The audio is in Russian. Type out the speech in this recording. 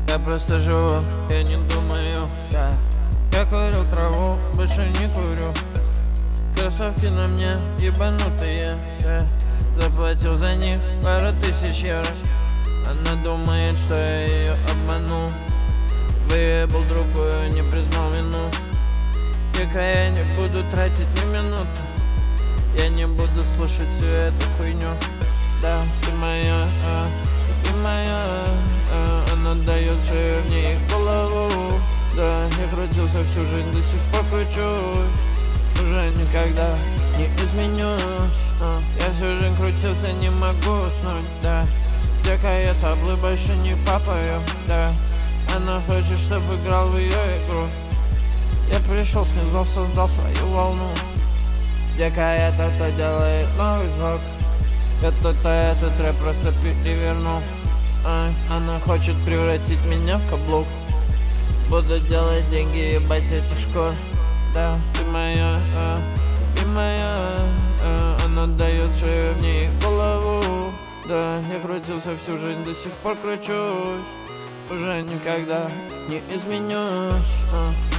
Я просто живу, я не думаю, я курю траву, больше не курю. Кроссовки на мне ебанутые, заплатил за них пару тысяч евро. Она думает, что я ее обманул, выебал другую, не признал вину. Века я не буду тратить ни минуты, я не буду слушать всю эту хуйню. Да, ты моя, ты моя, она дает шею в ней голову. Да, я крутился всю жизнь, до сих пор кручусь, уже никогда не изменюсь. Я всю жизнь крутился, не могу уснуть, да. Дека я таблы больше не папаю, да. Она хочет, чтобы играл в ее игру. Я пришел, снизу создал свою волну. Дека это делает новый звук. Этот рэп просто перевернул. Она хочет превратить меня в каблук. Буду делать деньги, ебать этих шкур. Да, ты моя, ты моя. Она дает шею в ней голову. Да, я крутился всю жизнь, до сих пор кручусь, уже никогда не изменюсь.